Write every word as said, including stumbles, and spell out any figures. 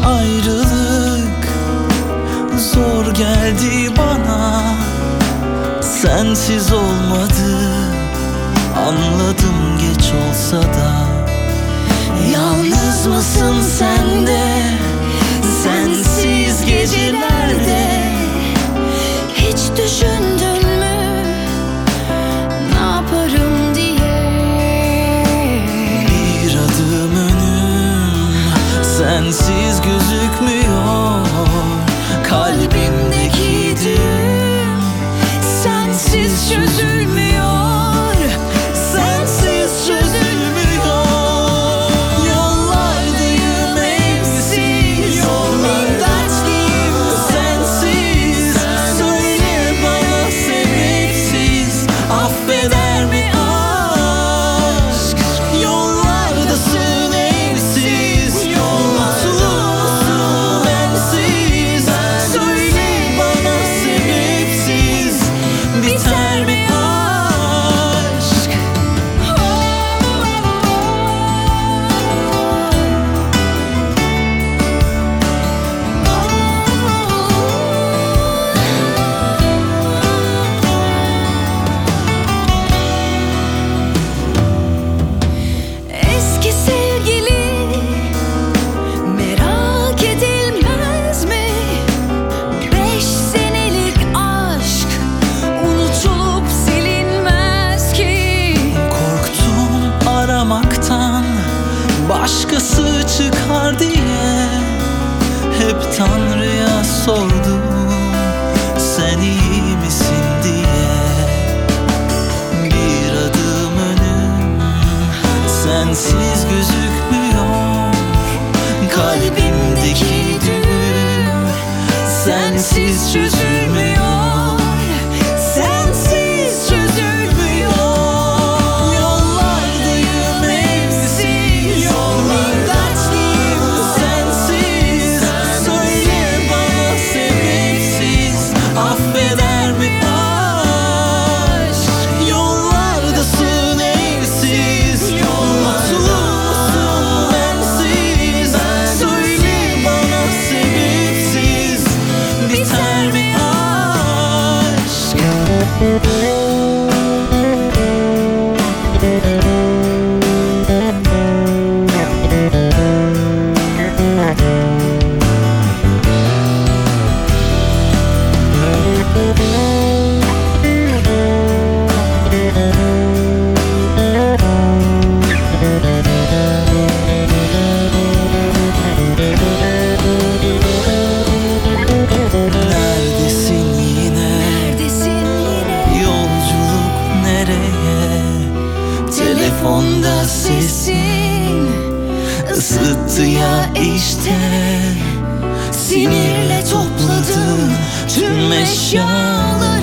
ayrılık zor geldi bana. Sensiz olmadı, anladım geç olsa da. Yalnız mısın sen de, sensiz gecelerde? Hiç düşündün mü ne yaparım diye? Bir adım önüm sensiz gözükmüyor. Kalbimdeki düğüm sensiz çözülmüyor. Sensiz çözülmüyor. Yollardayım evsiz, yollar dertliyim sensiz. Söyle bana sebepsiz, affeder mi aşk? Yollardasın evsiz, yolmutlusun bensiz. Söyle bana sebepsiz, biter mi aşk? Eski sevgili merak edilmez mi? Beş senelik aşk unutulup silinmez ki. Korktum aramaktan, başkası çıkar diye. Hep Tanrı'ya sordum, sen iyi misin diye. Bir adım önüm sensiz gözükmüyor. Kalbimdeki düğüm sensiz çözülmüyor. Sensiz çözülmüyor. Yollardayım evsiz, yollar dertliyim sensiz. Söyle bana sebepsiz, affeder mi aşk? Yollardasın evsiz, yolmutlusun bensiz. Söyle bana sebepsiz, biter mi aşk? Neredesin yine? Neredesin yine? Yolculuk nereye? Telefonda sesin ısıttı ya işte. Sinirle topladım tüm eşyaları.